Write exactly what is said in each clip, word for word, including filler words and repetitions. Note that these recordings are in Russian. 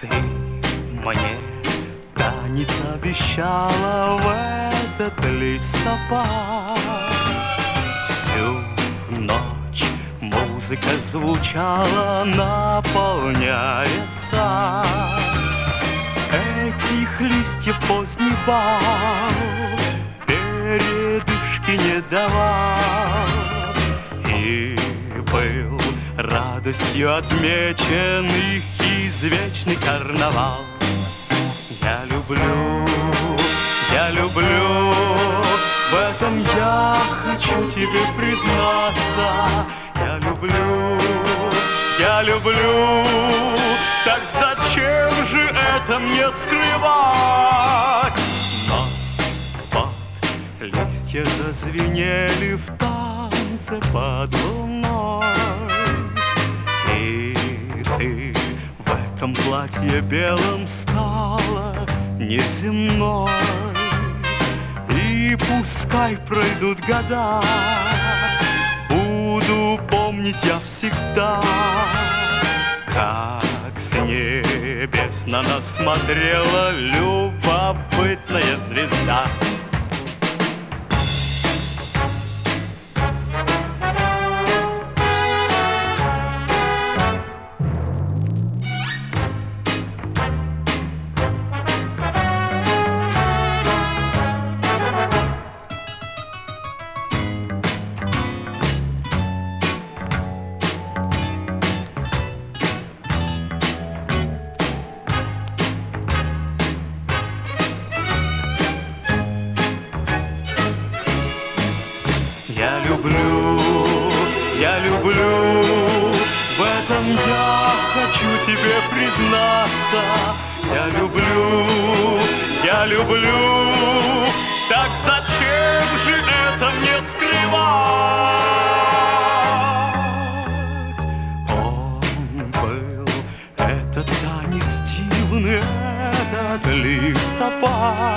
Ты мне танец обещала в этот листопад. Всю ночь музыка звучала, наполняя сад. Этих листьев поздний бал передышки не давал, и был радостью отмечен их извечный карнавал. Я люблю, я люблю, в этом я хочу тебе признаться. Я люблю, я люблю, так зачем же это мне скрывать? Но вот листья зазвенели в танце под луной, и ты в этом платье белом стала неземной. И пускай пройдут года, буду помнить я всегда, как с небес на нас смотрела любопытная звезда. Я люблю, я люблю, в этом я хочу тебе признаться. Я люблю, я люблю, так зачем же это мне скрывать? Он был, этот танец дивный, этот листопад.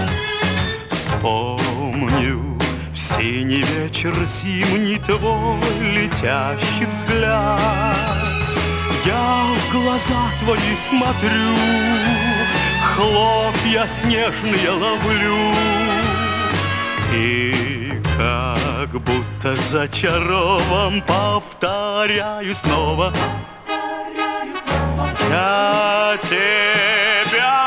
Вспомню в синий вечер зимний твой летящий взгляд. Я в глаза твои смотрю, хлопья снежные ловлю, и как будто зачарован повторяю снова, я тебя